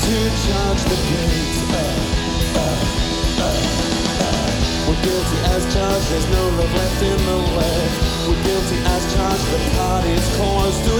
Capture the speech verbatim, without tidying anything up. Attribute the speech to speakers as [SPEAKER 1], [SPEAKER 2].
[SPEAKER 1] to charge the gate. Uh, uh, uh, uh. We're guilty as charged, there's no love left in the way. We're guilty as charged, the party's caused.